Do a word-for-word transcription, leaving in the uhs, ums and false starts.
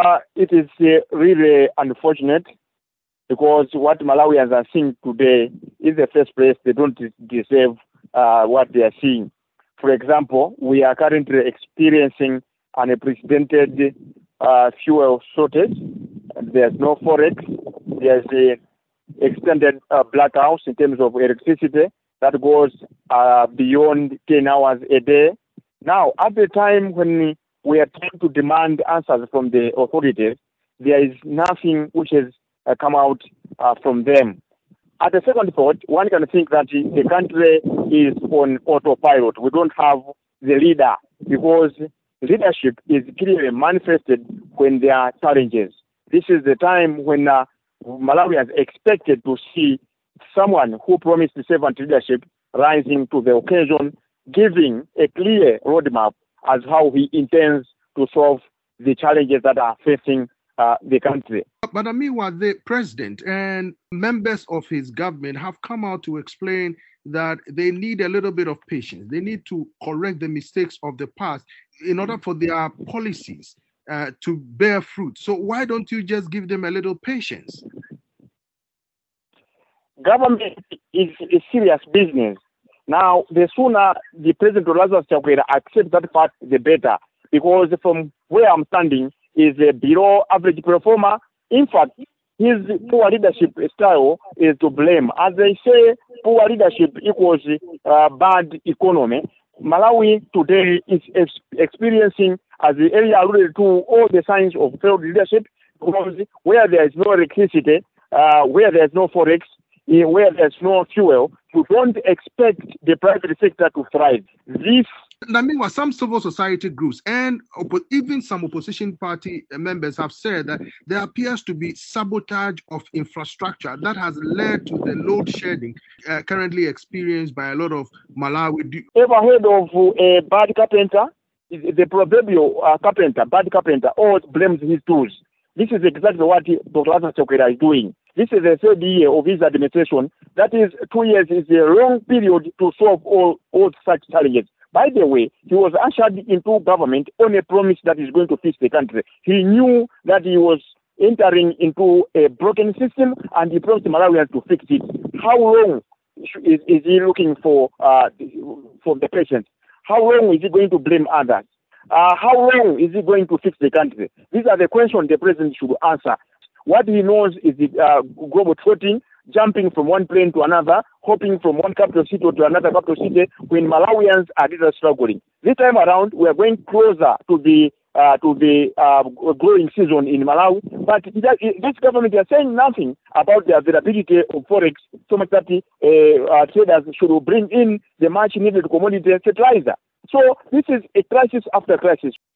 Uh, it is uh, really unfortunate because what Malawians are seeing today, in the first place, they don't deserve uh, what they are seeing. For example, we are currently experiencing an unprecedented uh, fuel shortage. There's no forex. There's a extended uh, blackouts in terms of electricity that goes uh, beyond ten hours a day. Now, at the time when we are trying to demand answers from the authorities, there is nothing which has uh, come out uh, from them. At the second thought, one can think that the country is on autopilot. We don't have the leader because leadership is clearly manifested when there are challenges. This is the time when uh, Malawians expected to see someone who promised servant leadership rising to the occasion, giving a clear roadmap as how he intends to solve the challenges that are facing uh, the country. But meanwhile, the president and members of his government have come out to explain that they need a little bit of patience. They need to correct the mistakes of the past in order for their policies uh, to bear fruit. So why don't you just give them a little patience? Government is a serious business. Now, the sooner the President Lazarus Chakwera accepts that fact, the better. Because from where I'm standing is a below average performer. In fact, his poor leadership style is to blame. As they say, poor leadership equals uh, bad economy. Malawi today is ex- experiencing, as the area alluded to, all the signs of failed leadership, because where there is no electricity, uh, where there is no forex, where there's no fuel, you don't expect the private sector to thrive. This Now, meanwhile, some civil society groups and oppo- even some opposition party members have said that there appears to be sabotage of infrastructure that has led to the load shedding uh, currently experienced by a lot of Malawi. Ever heard of a bad carpenter? The proverbial uh, carpenter, bad carpenter, always blames his tools. This is exactly what Doctor Lazarus Chakwera is doing. This is the third year of his administration. That is, two years is a long period to solve all, all such challenges. By the way, he was ushered into government on a promise that is going to fix the country. He knew that he was entering into a broken system, and he promised Malawians to fix it. How long is, is he looking for uh, for the patients? How long is he going to blame others? Uh, how long is he going to fix the country? These are the questions the president should answer. What he knows is the uh, global trotting, jumping from one plane to another, hopping from one capital city to another capital city when Malawians are really struggling. This time around, we are going closer to the uh, to the uh, growing season in Malawi, but this government is saying nothing about the availability of forex, so much that uh, uh, traders should bring in the much needed commodity fertilizer. So this is a crisis after crisis.